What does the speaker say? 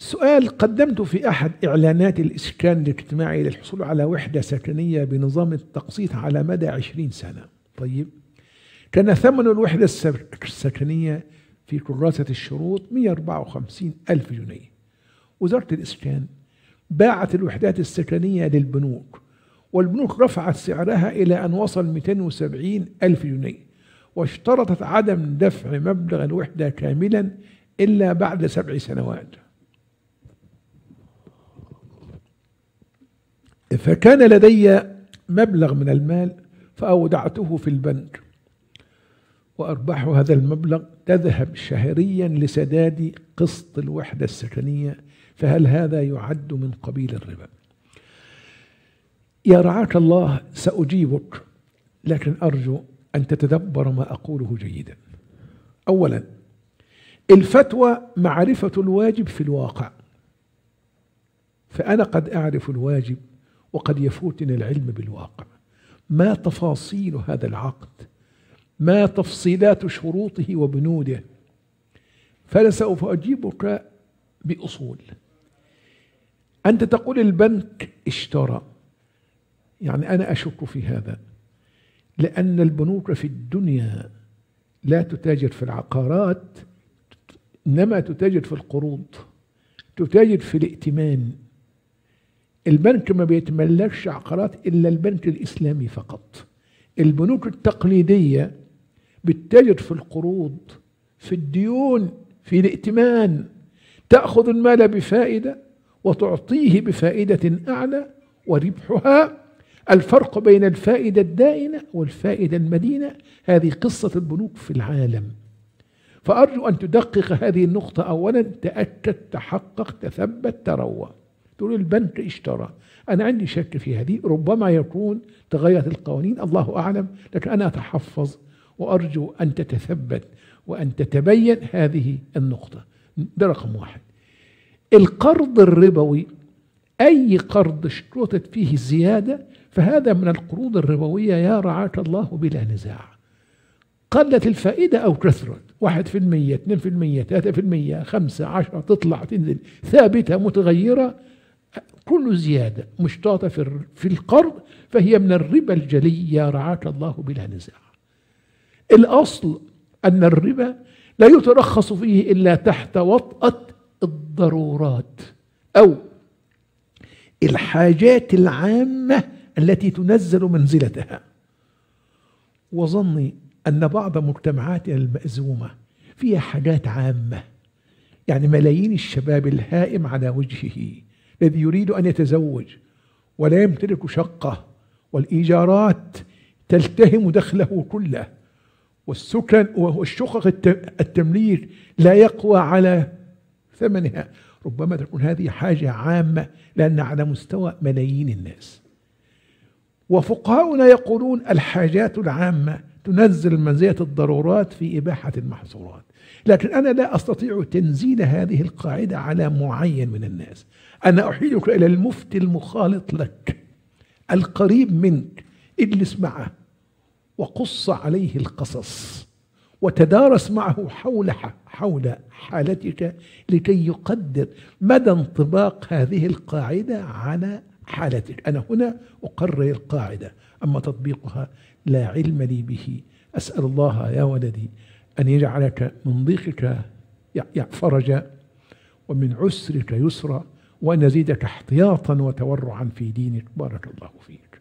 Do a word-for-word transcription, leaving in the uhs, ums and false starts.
سؤال قدمت في أحد إعلانات الإسكان الاجتماعي للحصول على وحدة سكنية بنظام التقسيط على مدى عشرين سنة. طيب، كان ثمن الوحدة السكنية في كراسة الشروط مئة وأربعة وخمسين ألف جنيه. وزارة الإسكان باعت الوحدات السكنية للبنوك، والبنوك رفعت سعرها إلى أن وصل مئتين وسبعين ألف جنيه، واشترطت عدم دفع مبلغ الوحدة كاملا إلا بعد سبع سنوات. فكان لدي مبلغ من المال فأودعته في البنك، وأرباح هذا المبلغ تذهب شهريا لسداد قسط الوحدة السكنية، فهل هذا يعد من قبيل الربا؟ يا رعاك الله، سأجيبك، لكن أرجو أن تتدبر ما أقوله جيدا. أولا، الفتوى معرفة الواجب في الواقع، فأنا قد أعرف الواجب وقد يفوتني العلم بالواقع. ما تفاصيل هذا العقد؟ ما تفصيلات شروطه وبنوده؟ فلسوف أجيبك بأصول. أنت تقول البنك اشترى، يعني أنا أشك في هذا، لأن البنوك في الدنيا لا تتاجر في العقارات، إنما تتاجر في القروض، تتاجر في الائتمان. البنك ما بيتملكش عقارات إلا البنك الإسلامي فقط. البنوك التقليدية بتتاجر في القروض، في الديون، في الائتمان، تأخذ المال بفائدة وتعطيه بفائدة أعلى، وربحها الفرق بين الفائدة الدائنة والفائدة المدينة. هذه قصة البنوك في العالم. فأرجو أن تدقق هذه النقطة أولا، تأكد، تحقق، تثبت، تروى. تقول البنك اشترى، أنا عندي شك في هذه، ربما يكون تغيرت القوانين، الله أعلم، لكن أنا أتحفظ وأرجو أن تتثبت وأن تتبين هذه النقطة. ده رقم واحد. القرض الربوي، أي قرض اشترطت فيه الزيادة فهذا من القروض الربوية يا رعاك الله بلا نزاع، قلت الفائدة أو كثرت، واحد في المية، اثنين في المية، ثلاثة في المية، خمسة، عشرة، تطلع تنزل، ثابتة متغيرة. كل زيادة مشترطة في القرض فهي من الربا الجلي يا رعاك الله بلا نزاع. الأصل أن الربا لا يترخص فيه إلا تحت وطأة الضرورات أو الحاجات العامة التي تنزل منزلتها. وظني أن بعض مجتمعاتنا المأزومة فيها حاجات عامة، يعني ملايين الشباب الهائم على وجهه الذي يريد أن يتزوج ولا يمتلك شقة، والإيجارات تلتهم دخله كله، والسكن والشقق التمليك لا يقوى على ثمنها. ربما تكون هذه حاجة عامة لأن على مستوى ملايين الناس. وفقهاؤنا يقولون الحاجات العامة تنزل منزلة الضرورات في إباحة المحظورات، لكن أنا لا أستطيع تنزيل هذه القاعدة على معين من الناس. أنا أحيلك إلى المفتي المخالط لك القريب منك، اجلس معه وقص عليه القصص وتدارس معه حول حول حالتك لكي يقدر مدى انطباق هذه القاعدة على حالتك. أنا هنا أقرر القاعدة، أما تطبيقها لا علم لي به. أسأل الله يا ولدي أن يجعلك من ضيقك فرجا ومن عسرك يسرا، وأن يزيدك احتياطا وتورعا في دينك. بارك الله فيك.